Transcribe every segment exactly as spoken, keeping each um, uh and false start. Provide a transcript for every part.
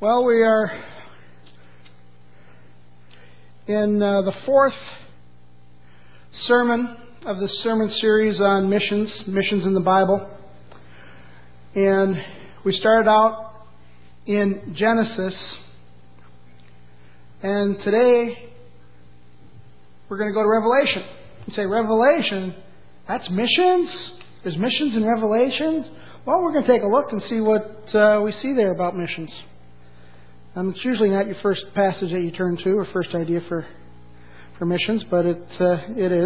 Well, we are in uh, the fourth sermon of this sermon series on missions, missions in the Bible. And we started out in Genesis. And today we're going to go to Revelation. You say, Revelation? That's missions? There's missions in Revelation? Well, we're going to take a look and see what uh, we see there about missions. Um, it's usually not your first passage that you turn to or first idea for for missions, but it uh, it is.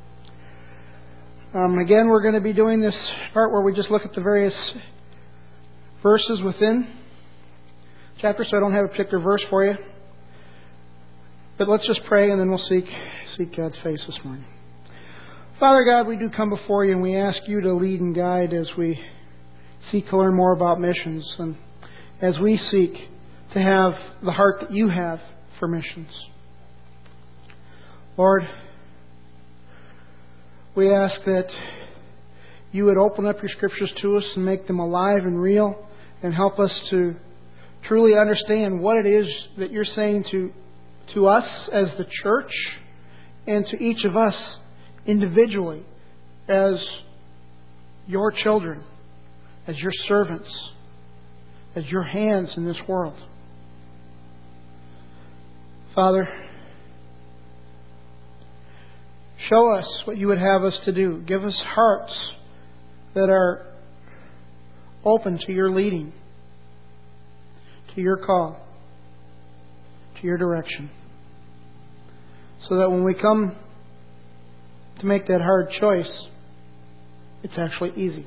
Um, again, we're going to be doing this part where we just look at the various verses within chapter, so I don't have a particular verse for you. But let's just pray and then we'll seek seek God's face this morning. Father God, we do come before you and we ask you to lead and guide as we seek to learn more about missions and as we seek to have the heart that you have for missions. Lord, we ask that you would open up your scriptures to us and make them alive and real and help us to truly understand what it is that you're saying to, to us as the church and to each of us individually as your children, as your servants, as your hands in this world. Father, show us what you would have us to do. Give us hearts that are open to your leading, to your call, to your direction. So that when we come to make that hard choice, it's actually easy.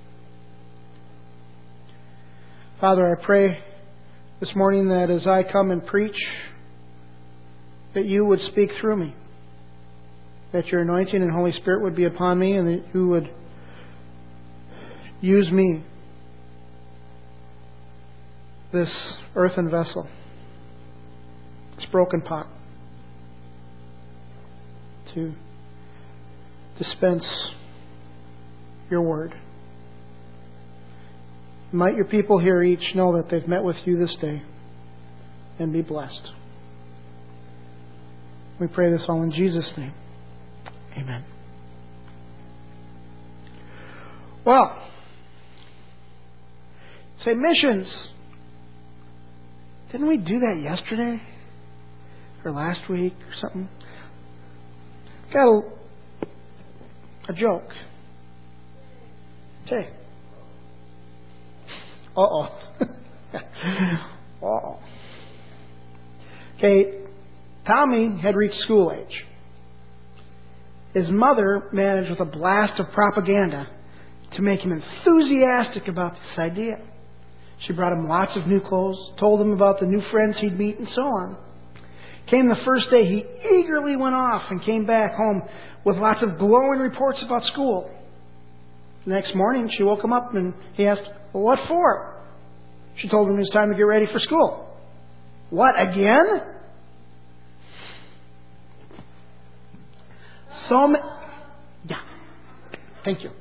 Father, I pray this morning that as I come and preach, that you would speak through me. That your anointing and Holy Spirit would be upon me and that you would use me, this earthen vessel, this broken pot, to dispense your word. Might your people here each know that they've met with you this day and be blessed. We pray this all in Jesus' name. Amen. Well, say missions. Didn't we do that yesterday? Or last week or something? Got a, a joke. Say. Uh-oh. Uh-oh. Okay. Tommy had reached school age. His mother managed with a blast of propaganda to make him enthusiastic about this idea. She brought him lots of new clothes, told him about the new friends he'd meet, and so on. Came the first day, he eagerly went off and came back home with lots of glowing reports about school. The next morning, she woke him up and he asked, well, what for? She told him it was time to get ready for school. What, again? So many, yeah, thank you.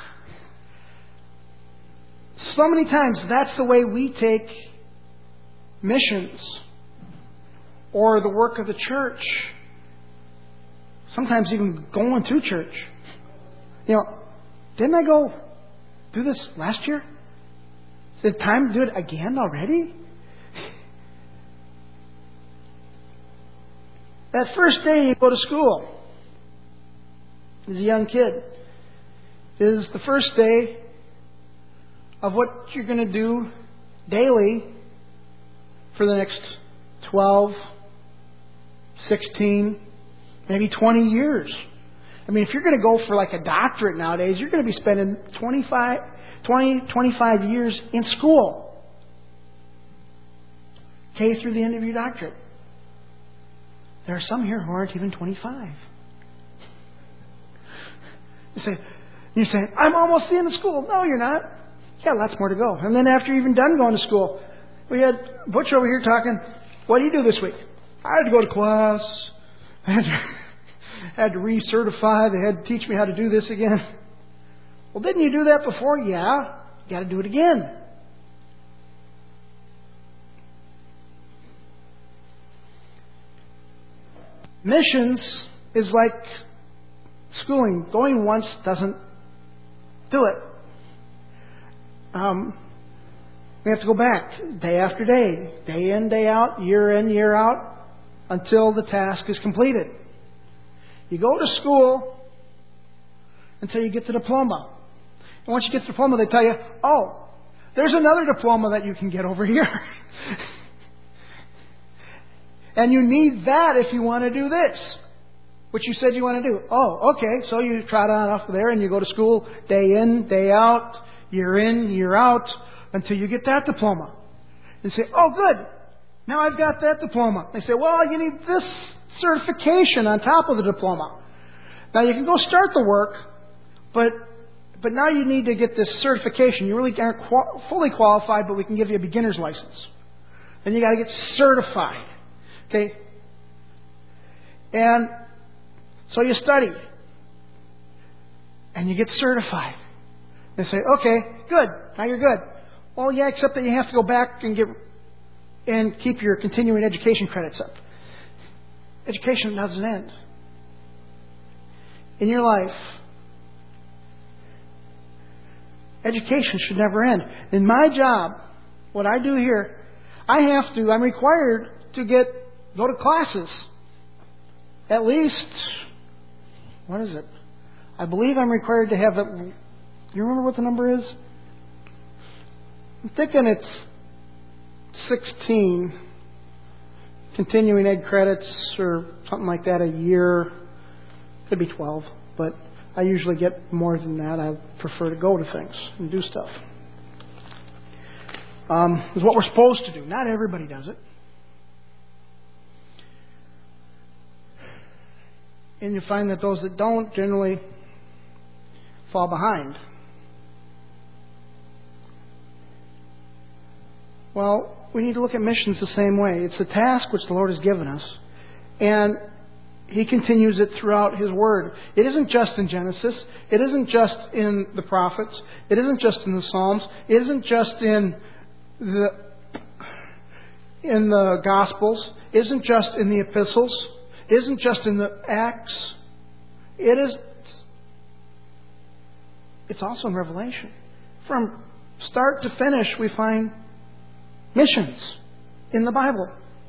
So many times that's the way we take missions or the work of the church. Sometimes even going to church. You know, didn't I go do this last year? Is it time to do it again already? That first day you go to school, as a young kid, is the first day of what you're going to do daily for the next twelve, sixteen, maybe twenty years. I mean, if you're going to go for like a doctorate nowadays, you're going to be spending twenty-five, twenty, twenty-five years in school. Okay, through the end of your doctorate. There are some here who aren't even twenty-five. You say, you say, I'm almost at the end of school. No, you're not. You got lots more to go. And then after you're even done going to school, we had Butch over here talking, what do you do this week? I had to go to class. I had to, had to recertify. They had to teach me how to do this again. Well, didn't you do that before? Yeah. You got to do it again. Missions is like schooling. Going once doesn't do it. Um, we have to go back day after day, day in, day out, year in, year out, until the task is completed. You go to school until you get the diploma. And once you get the diploma, they tell you, oh, there's another diploma that you can get over here. And you need that if you want to do this, which you said you want to do. Oh, okay. So you trot on off there and you go to school day in, day out, year in, year out, until you get that diploma. And say, oh, good. Now I've got that diploma. They say, well, you need this certification on top of the diploma. Now you can go start the work, but but now you need to get this certification. You really aren't qual- fully qualified, but we can give you a beginner's license. Then you got to get certified. Okay? And so you study. And you get certified. They say, okay, good. Now you're good. Well, yeah, except that you have to go back and get and keep your continuing education credits up. Education doesn't end. In your life, education should never end. In my job, what I do here, I have to, I'm required to get, go to classes. At least, what is it? I believe I'm required to have it. You remember what the number is? I'm thinking it's sixteen continuing ed credits or something like that a year. Could be twelve, but I usually get more than that. I prefer to go to things and do stuff. Um, it's what we're supposed to do. Not everybody does it. And you find that those that don't generally fall behind. Well, we need to look at missions the same way. It's a task which the Lord has given us. And He continues it throughout His Word. It isn't just in Genesis. It isn't just in the prophets. It isn't just in the Psalms. It isn't just in the in the Gospels. It isn't just in the epistles. It isn't just in the Acts. It is. It's also in Revelation. From start to finish, we find missions in the Bible.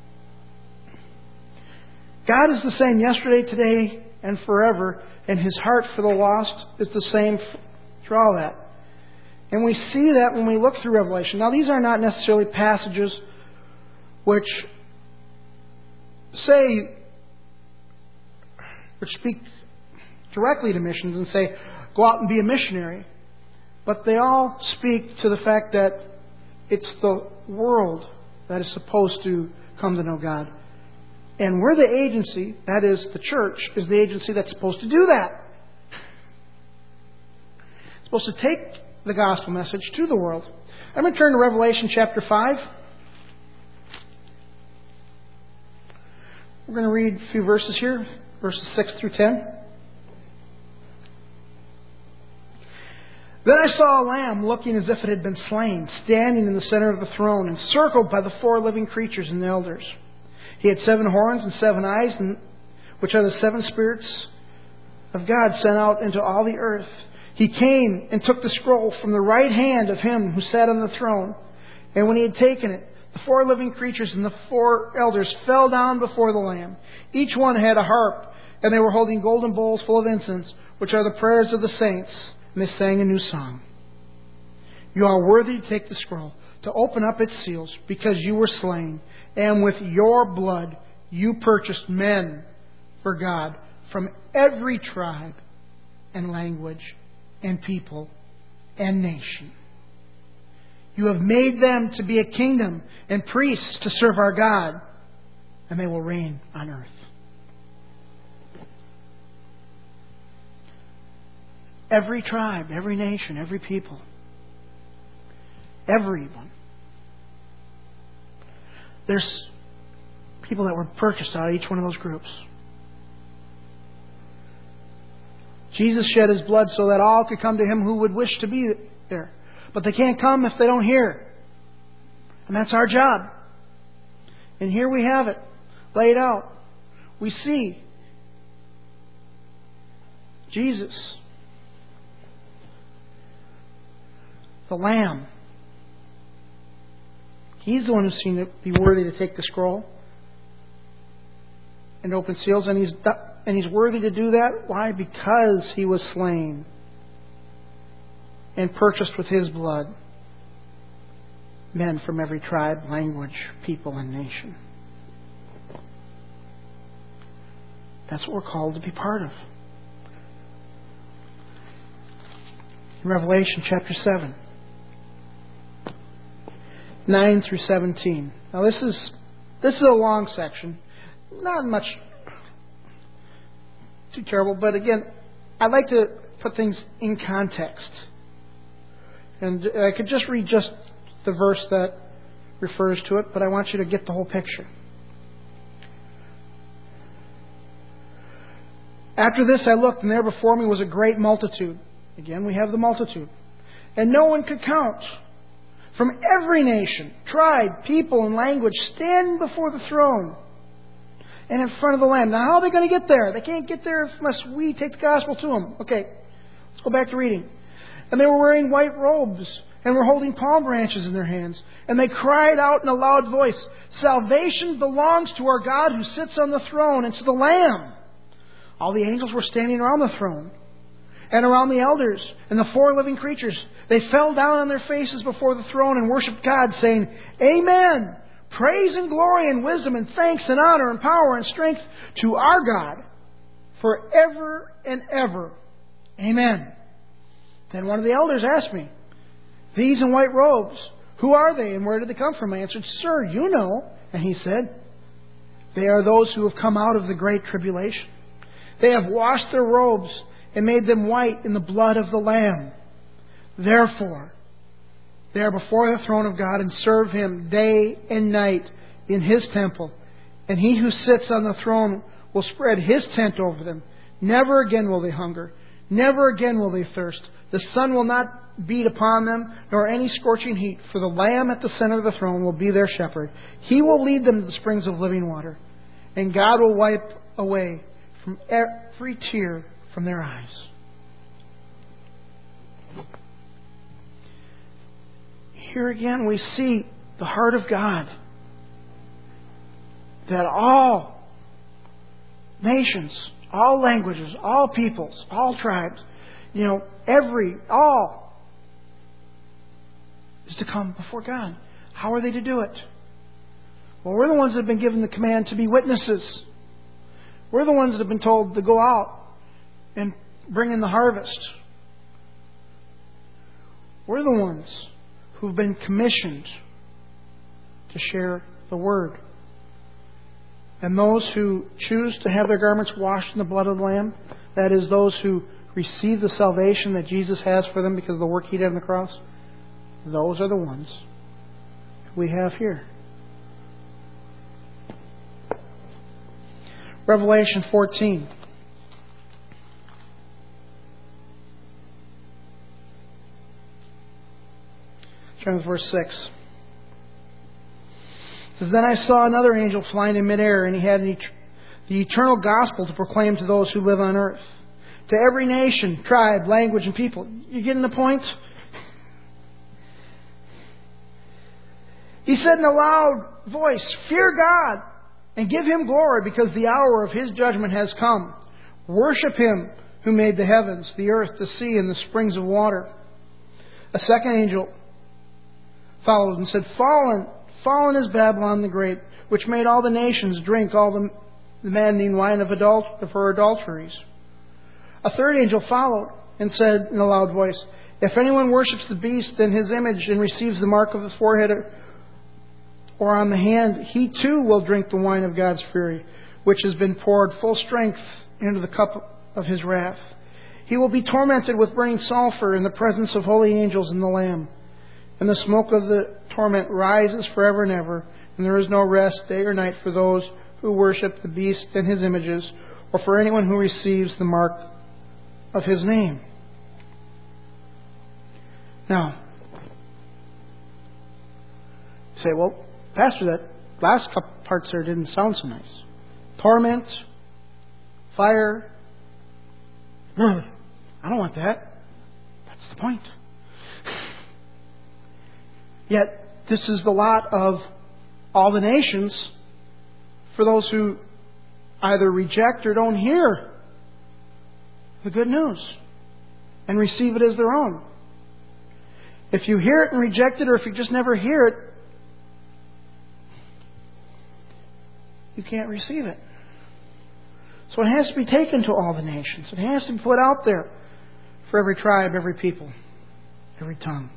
God is the same yesterday, today, and forever, and His heart for the lost is the same through all that. And we see that when we look through Revelation. Now, these are not necessarily passages which say, which speak directly to missions and say, go out and be a missionary. But they all speak to the fact that it's the world that is supposed to come to know God. And we're the agency, that is, the church, is the agency that's supposed to do that. It's supposed to take the gospel message to the world. I'm going to turn to Revelation chapter five. We're going to read a few verses here, verses six through ten. Then I saw a lamb looking as if it had been slain, standing in the center of the throne, encircled by the four living creatures and the elders. He had seven horns and seven eyes, and, which are the seven spirits of God sent out into all the earth. He came and took the scroll from the right hand of Him who sat on the throne. And when He had taken it, the four living creatures and the four elders fell down before the Lamb. Each one had a harp, and they were holding golden bowls full of incense, which are the prayers of the saints. And they sang a new song. You are worthy to take the scroll, to open up its seals, because you were slain, and with your blood you purchased men for God from every tribe and language and people and nation. You have made them to be a kingdom and priests to serve our God, and they will reign on earth. Every tribe, every nation, every people. Everyone. There's people that were purchased out of each one of those groups. Jesus shed His blood so that all could come to Him who would wish to be there. But they can't come if they don't hear. And that's our job. And here we have it laid out. We see Jesus, the Lamb. He's the one who's seen it be worthy to take the scroll and open seals, and he's and he's worthy to do that. Why? Because he was slain and purchased with his blood men from every tribe, language, people, and nation. That's what we're called to be part of. In Revelation chapter seven, nine through seventeen. Now this is this is a long section. Not much too terrible, but again, I'd like to put things in context. And I could just read just the verse that refers to it, but I want you to get the whole picture. After this I looked, and there before me was a great multitude. Again, we have the multitude. And no one could count. From every nation, tribe, people, and language standing before the throne and in front of the Lamb. Now, how are they going to get there? They can't get there unless we take the gospel to them. Okay, let's go back to reading. And they were wearing white robes and were holding palm branches in their hands. And they cried out in a loud voice, "Salvation belongs to our God who sits on the throne and to the Lamb." All the angels were standing around the throne and around the elders and the four living creatures. They fell down on their faces before the throne and worshipped God, saying, "Amen. Praise and glory and wisdom and thanks and honor and power and strength to our God forever and ever. Amen." Then one of the elders asked me, "These in white robes, who are they and where did they come from?" I answered, "Sir, you know." And he said, "They are those who have come out of the great tribulation. They have washed their robes and made them white in the blood of the Lamb. Therefore, they are before the throne of God and serve Him day and night in His temple. And He who sits on the throne will spread His tent over them. Never again will they hunger. Never again will they thirst. The sun will not beat upon them, nor any scorching heat. For the Lamb at the center of the throne will be their shepherd. He will lead them to the springs of living water. And God will wipe away from every tear from their eyes." Here again we see the heart of God. That all nations, all languages, all peoples, all tribes, you know, every, all is to come before God. How are they to do it? Well, we're the ones that have been given the command to be witnesses. We're the ones that have been told to go out and bring in the harvest. We're the ones who've been commissioned to share the Word. And those who choose to have their garments washed in the blood of the Lamb, that is, those who receive the salvation that Jesus has for them because of the work He did on the cross, those are the ones we have here. Revelation fourteen. Turn to verse six. It says, "Then I saw another angel flying in midair, and he had an et- the eternal gospel to proclaim to those who live on earth, to every nation, tribe, language, and people." You getting the point? He said in a loud voice, "Fear God and give Him glory, because the hour of His judgment has come. Worship Him who made the heavens, the earth, the sea, and the springs of water." A second angel followed and said, "Fallen, fallen is Babylon the Great, which made all the nations drink all the, the maddening wine of, adul- of her adulteries." A third angel followed and said in a loud voice, "If anyone worships the beast and his image and receives the mark of the forehead or on the hand, he too will drink the wine of God's fury, which has been poured full strength into the cup of His wrath. He will be tormented with burning sulfur in the presence of holy angels and the Lamb. And the smoke of the torment rises forever and ever, and there is no rest day or night for those who worship the beast and his images, or for anyone who receives the mark of his name." Now, you say, "Well, Pastor, that last couple parts there didn't sound so nice. Torment, fire, I don't want that. That's the point. Yet, this is the lot of all the nations for those who either reject or don't hear the good news and receive it as their own. If you hear it and reject it, or if you just never hear it, you can't receive it. So it has to be taken to all the nations. It has to be put out there for every tribe, every people, every tongue.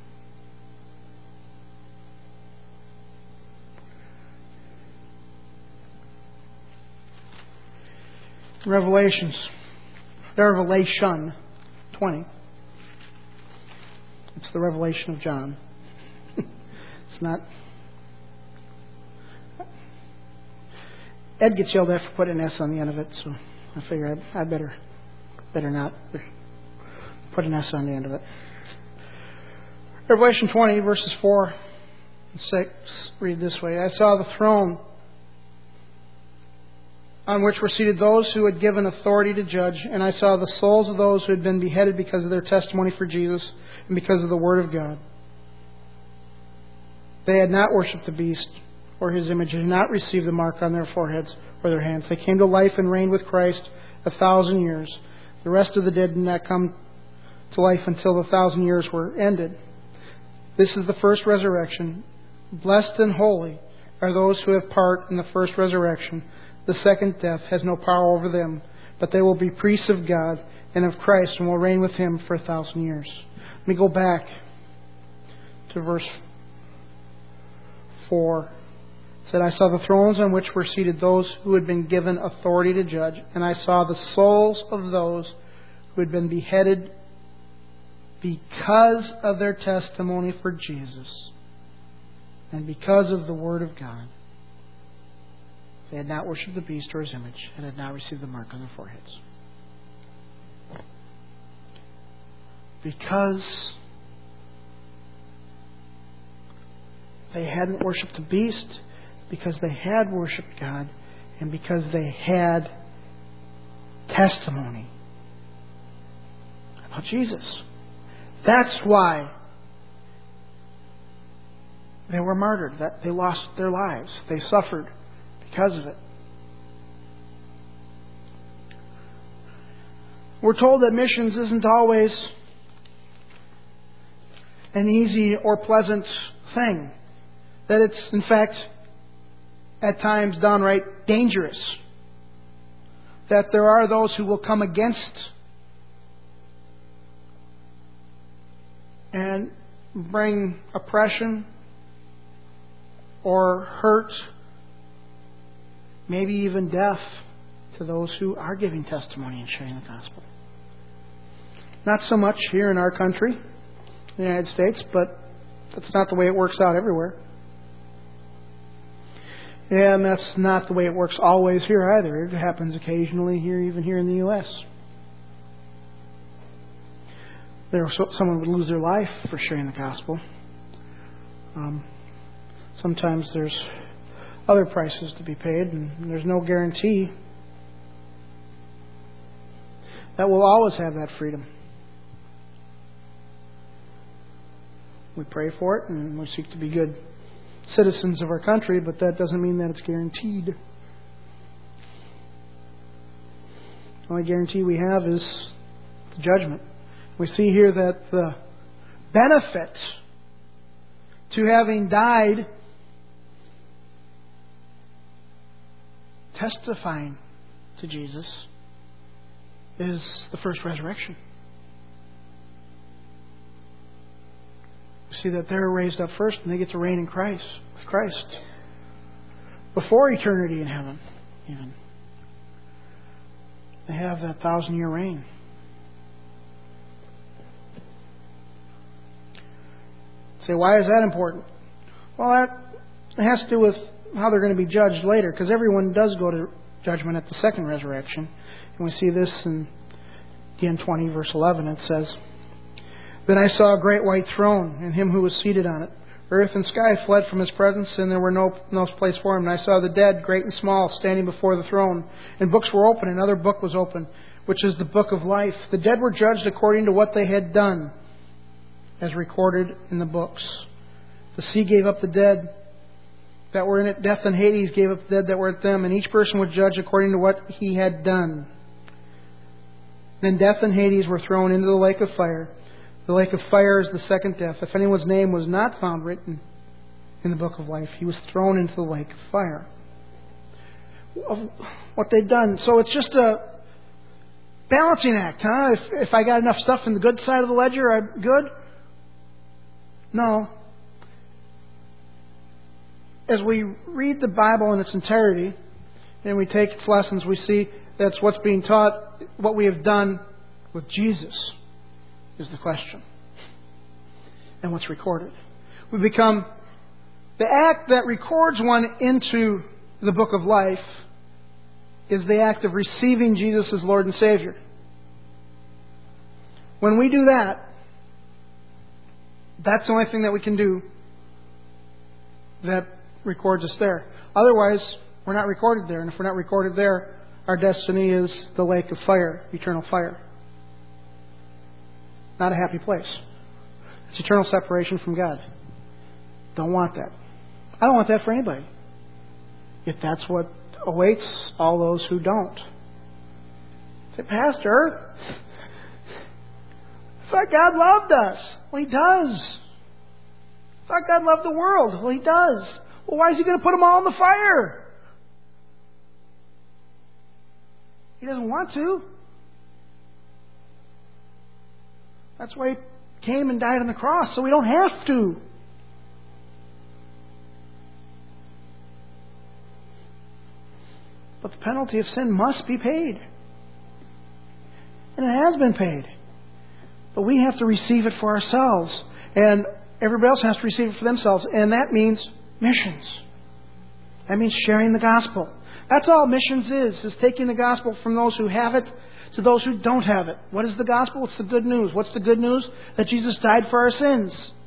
Revelations, Revelation twenty. It's the Revelation of John. It's not. Ed gets yelled at for putting an S on the end of it, so I figure I, I better better not put an S on the end of it. Revelation twenty, verses four and six read this way. I saw the throne on which were seated those who had given authority to judge, and I saw the souls of those who had been beheaded because of their testimony for Jesus and because of the Word of God. They had not worshipped the beast or his image, and had not received the mark on their foreheads or their hands. They came to life and reigned with Christ a thousand years. The rest of the dead did not come to life until the thousand years were ended. This is the first resurrection. Blessed and holy are those who have part in the first resurrection. The second death has no power over them, but they will be priests of God and of Christ and will reign with Him for a thousand years. Let me go back to verse four. It said, I saw the thrones on which were seated those who had been given authority to judge, and I saw the souls of those who had been beheaded because of their testimony for Jesus and because of the Word of God. They had not worshipped the beast or his image, and had not received the mark on their foreheads. Because they hadn't worshipped the beast, because they had worshipped God, and because they had testimony about Jesus. That's why they were martyred. That they lost their lives. They suffered because of it. We're told that missions isn't always an easy or pleasant thing. That it's, in fact, at times downright dangerous. That there are those who will come against and bring oppression or hurt, maybe even death, to those who are giving testimony and sharing the gospel. Not so much here in our country, the United States, but that's not the way it works out everywhere. And that's not the way it works always here either. It happens occasionally here, even here in the U S There, someone would lose their life for sharing the gospel. Um, sometimes there's other prices to be paid, and there's no guarantee that we'll always have that freedom. We pray for it, and we seek to be good citizens of our country, but that doesn't mean that it's guaranteed. The only guarantee we have is the judgment. We see here that the benefit to having died testifying to Jesus is the first resurrection. We see that they're raised up first and they get to reign in Christ, with Christ, before eternity in heaven, even. They have that thousand year reign. Say, why is that important? Well, that has to do with how they're going to be judged later, because everyone does go to judgment at the second resurrection. And we see this in again twenty, verse eleven. It says, Then I saw a great white throne, and him who was seated on it. Earth and sky fled from his presence, and there were no, no place for him. And I saw the dead, great and small, standing before the throne. And books were open, and another book was open, which is the book of life. The dead were judged according to what they had done, as recorded in the books. The sea gave up the dead that were in it. Death and Hades gave up the dead that were at them, and each person was judged according to what he had done. Then death and Hades were thrown into the lake of fire. The lake of fire is the second death. If anyone's name was not found written in the book of life, he was thrown into the lake of fire. What they'd done. So it's just a balancing act, huh? If, if I got enough stuff in the good side of the ledger, I'm good? No. As we read the Bible in its entirety, and we take its lessons, we see that's what's being taught, what we have done with Jesus is the question. And what's recorded. We become the act that records one into the book of life is the act of receiving Jesus as Lord and Savior. When we do that, that's the only thing that we can do that records us there. Otherwise, we're not recorded there. And if we're not recorded there, our destiny is the lake of fire, eternal fire. Not a happy place. It's eternal separation from God. Don't want that. I don't want that for anybody. Yet that's what awaits all those who don't. Say, Pastor, I thought God loved us. Well, He does. I thought God loved the world. Well, He does. Well, why is He going to put them all in the fire? He doesn't want to. That's why He came and died on the cross, so we don't have to. But the penalty of sin must be paid. And it has been paid. But we have to receive it for ourselves. And everybody else has to receive it for themselves. And that means missions. That means sharing the gospel. That's all missions is, is taking the gospel from those who have it to those who don't have it. What is the gospel? It's the good news. What's the good news? That Jesus died for our sins.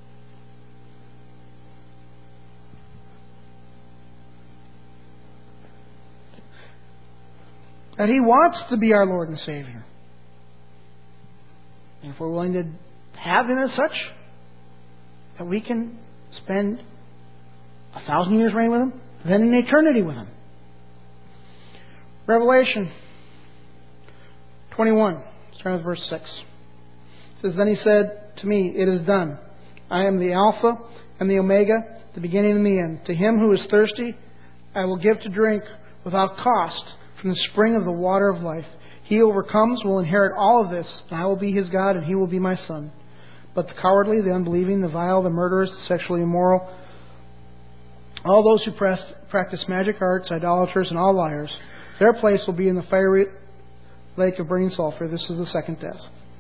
That He wants to be our Lord and Savior. And if we're willing to have Him as such, that we can spend a thousand years reigning with Him, then in eternity with Him. Revelation twenty-one, starting with verse six. It says, Then He said to me, It is done. I am the Alpha and the Omega, the beginning and the end. To him who is thirsty, I will give to drink without cost from the spring of the water of life. He who overcomes will inherit all of this, and I will be his God, and he will be my son. But the cowardly, the unbelieving, the vile, the murderers, the sexually immoral, all those who practice magic arts, idolaters, and all liars, their place will be in the fiery lake of burning sulfur. This is the second death.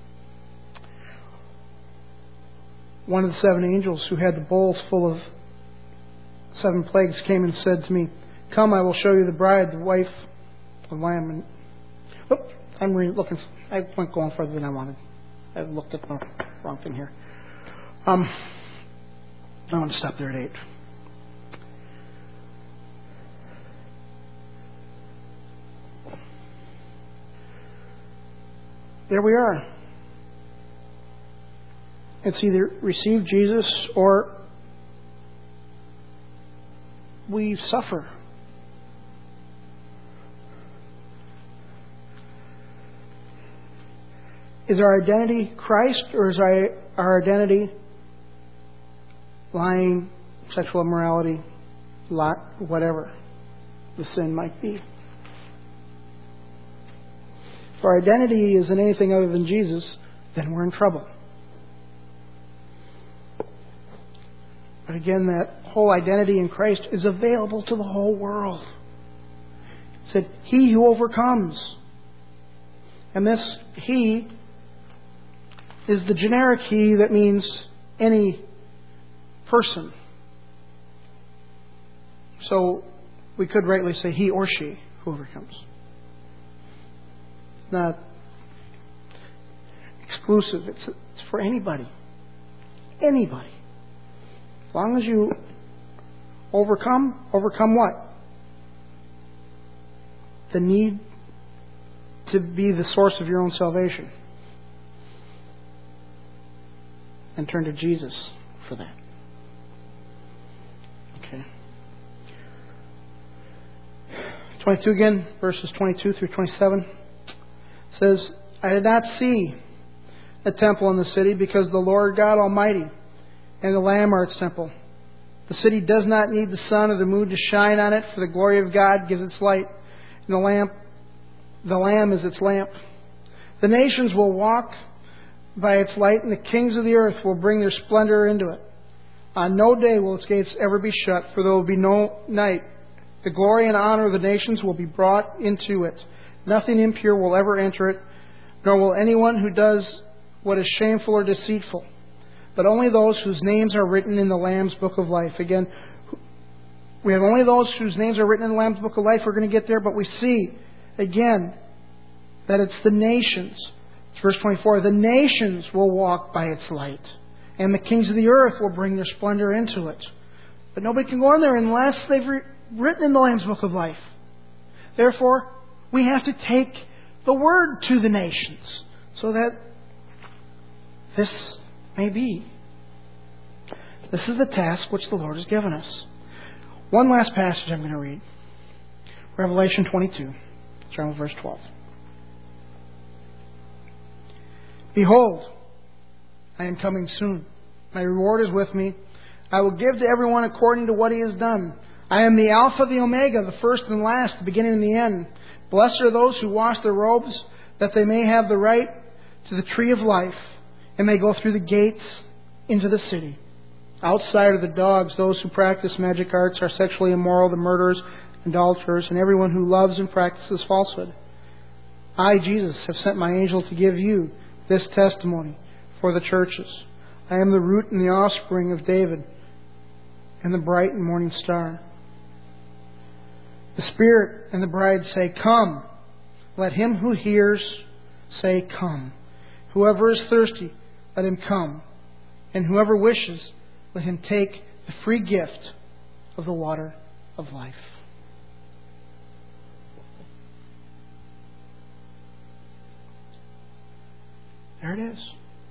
One of the seven angels who had the bowls full of seven plagues came and said to me, Come, I will show you the bride, the wife of the Lamb. And, oh, I'm re- looking. I went going further than I wanted. I looked at the wrong thing here. Um, I want to stop there at eight. There we are. It's either receive Jesus or we suffer. Is our identity Christ, or is our, our identity lying, sexual immorality, lot, whatever the sin might be? If our identity isn't anything other than Jesus, then we're in trouble. But again, that whole identity in Christ is available to the whole world. It said, He who overcomes. And this He is the generic He that means any person. So we could rightly say he or she who overcomes. It's not exclusive. It's, it's for anybody. Anybody. As long as you overcome, overcome what? The need to be the source of your own salvation. And turn to Jesus for that. Okay. twenty-two again, verses twenty-two through twenty-seven. Says, I did not see a temple in the city because the Lord God Almighty and the Lamb are its temple. The city does not need the sun or the moon to shine on it, for the glory of God gives its light, and the lamp, the Lamb is its lamp. The nations will walk by its light, and the kings of the earth will bring their splendor into it. On no day will its gates ever be shut, for there will be no night. The glory and honor of the nations will be brought into it. Nothing impure will ever enter it, nor will anyone who does what is shameful or deceitful, but only those whose names are written in the Lamb's Book of Life. Again, we have only those whose names are written in the Lamb's Book of Life. We're going to get there, but we see, again, that it's the nations. It's verse twenty-four. The nations will walk by its light, and the kings of the earth will bring their splendor into it. But nobody can go in there unless they've re- written in the Lamb's Book of Life. Therefore, we have to take the word to the nations so that this may be. This is the task which the Lord has given us. One last passage I'm going to read. Revelation twenty-two, starting with verse twelve. Behold, I am coming soon. My reward is with me. I will give to everyone according to what he has done. I am the Alpha, the Omega, the first and last, the beginning and the end. Blessed are those who wash their robes, that they may have the right to the tree of life, and may go through the gates into the city. Outside are the dogs, those who practice magic arts, are sexually immoral, the murderers, adulterers, and everyone who loves and practices falsehood. I, Jesus, have sent my angel to give you this testimony for the churches. I am the root and the offspring of David, and the bright and morning star. The Spirit and the bride say, Come. Let him who hears say, Come. Whoever is thirsty, let him come. And whoever wishes, let him take the free gift of the water of life. There it is.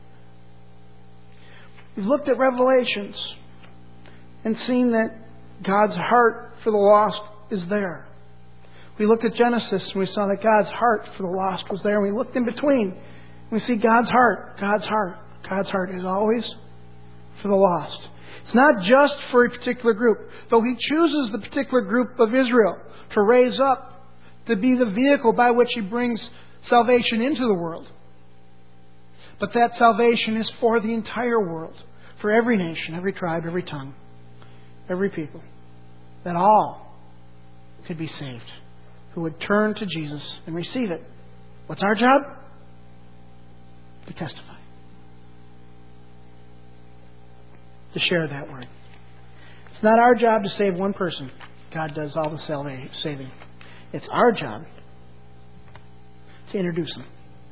We've looked at Revelations and seen that God's heart for the lost is there. We looked at Genesis and we saw that God's heart for the lost was there. And we looked in between and we see God's heart, God's heart, God's heart is always for the lost. It's not just for a particular group, though He chooses the particular group of Israel to raise up to be the vehicle by which He brings salvation into the world. But that salvation is for the entire world, for every nation, every tribe, every tongue, every people, that all could be saved, who would turn to Jesus and receive it. What's our job? To testify. To share that word. It's not our job to save one person. God does all the saving. It's our job to introduce them.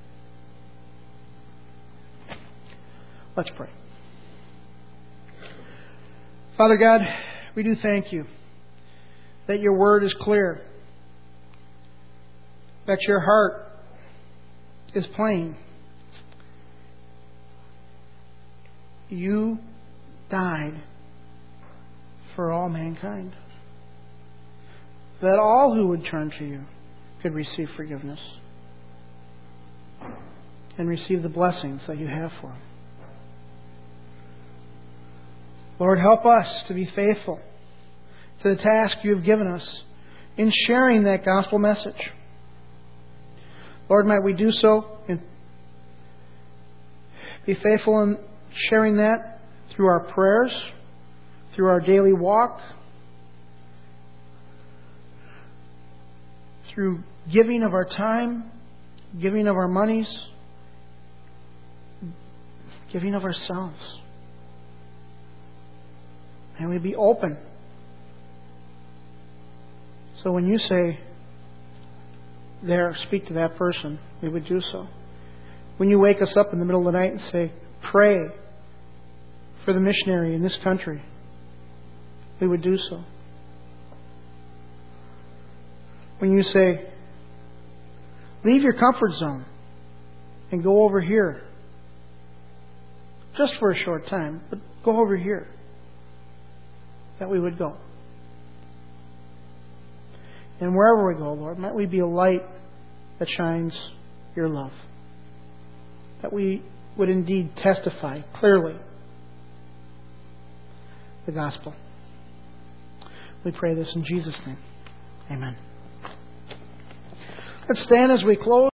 Let's pray. Father God, we do thank You that Your word is clear, that Your heart is plain. You died for all mankind, that all who would turn to You could receive forgiveness and receive the blessings that You have for them. Lord, help us to be faithful to the task You have given us in sharing that gospel message. Lord, might we do so and be faithful in sharing that through our prayers, through our daily walk, through giving of our time, giving of our monies, giving of ourselves. And we be open. So when You say, there, speak to that person, we would do so. When You wake us up in the middle of the night and say, pray for the missionary in this country, we would do so. When You say, Leave your comfort zone and go over here. Just for a short time, but go over here. That we would go. And wherever we go, Lord, might we be a light that shines your love. That we would indeed testify clearly the gospel. We pray this in Jesus' name. Amen. Let's stand as we close.